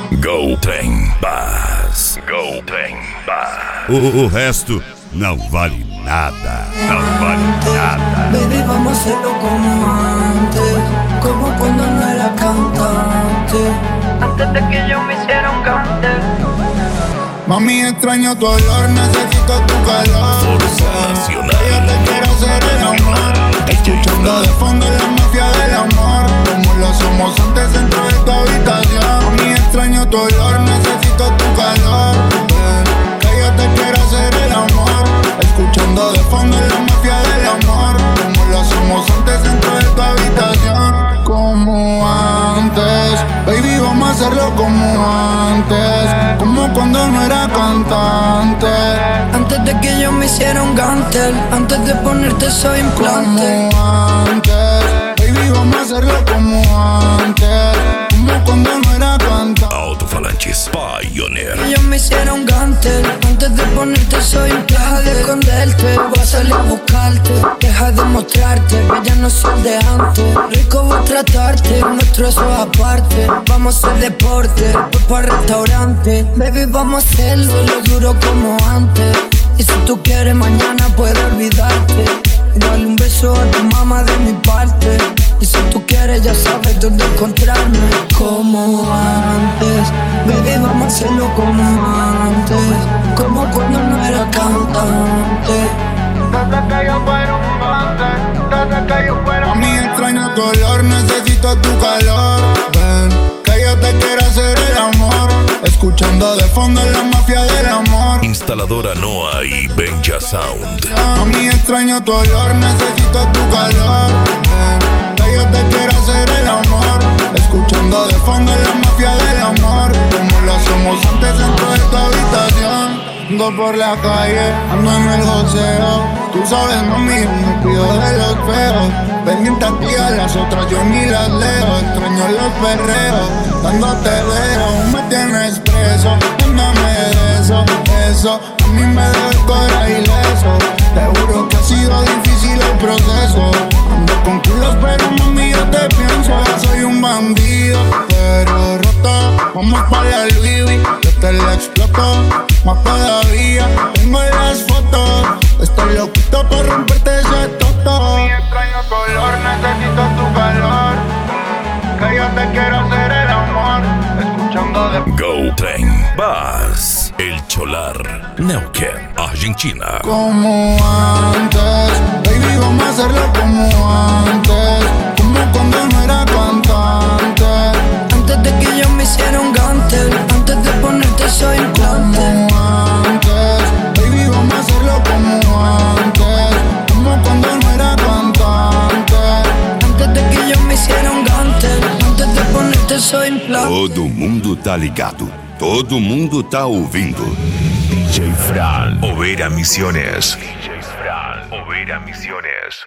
Go Trem Bass. Go Trem Bass. O resto não vale nada. Não vale nada. Baby, vamos a hacerlo como antes, como cuando no era cantante, antes de que yo me hiciera un cante. Mami, extraño tu olor, necesito tu calor. Fuerza Nacional. Yo te quiero hacer el amor, escuchando de fondo la mafia del amor, como lo somos antes dentro de tu habitación. Mami, extraño tu olor, necesito tu calor. Que yo te quiero hacer el amor, escuchando de fondo la mafia del amor, como lo hacemos antes dentro de tu habitación. Como antes, baby, vamos a hacerlo como antes, como cuando no era cantante, antes de que yo me hiciera un gantel, antes de ponerte soy implante. como antes, baby, vamos a hacerlo como antes, como cuando no era cantante. Alto-falantes Pioneer. Que yo me hiciera un gantel, antes de ponerte soy implante. Deja de esconderte, voy a salir a buscarte. Deja de mostrarte que ya no soy de antes. Rico voy a tratarte, nuestro eso aparte. Vamos a hacer deporte, voy para restaurante. Baby, vamos a hacerlo, lo duro como antes. Y si tú quieres mañana puedo olvidarte y darle un beso a tu mamá de mi parte. Y si tú quieres ya sabes dónde encontrarme. Como antes, baby, vamos a hacerlo como antes, como cuando no era cantante. Desde que yo fuera un cantante, desde que yo fuera. Mami, extraño tu olor, necesito tu calor. Ven, que yo te quiero hacer el amor, escuchando de fondo la mafia del amor. Instaladora Noah y Benja Sound. Mami, extraño tu olor, necesito tu calor. Ven, que yo te quiero hacer el amor, escuchando de fondo la mafia del amor, como lo hacemos antes dentro de tu habitación. Ando por la calle, ando en el joseo. Tú sabes, mami, me cuido de los feos. Pendiente a ti, a las otras yo ni las leo. Extraño los perreos, cuando te veo me tienes preso. Mándame de eso a mí me da el corazón ileso. Te juro que ha sido difícil el proceso. Ando con culos pero mami yo te pienso. Soy un bandido pero roto. Vamos pa' la Louis V, yo te la exploto. Más todavía, tengo las fotos. Estoy loquito por romperte ese toto. Mi extraño color, necesito tu calor. Que yo te quiero hacer el amor, escuchando de Go Trem Bass. El Cholar. Neuquén, Argentina. como antes, baby, vamos a hacerlo como antes, como cuando no era cantante, Antes de que yo me hiciera un gantel, antes de ponerte soy implante. como antes, baby, vamos a hacerlo como antes, como cuando no era cantante. Antes de que yo me hiciera un gantel, antes de ponerte soy implante. Todo mundo tá ligado. Todo mundo tá ouvindo. DJ Fran, Overa Misiones. DJ Fran, Overa Misiones.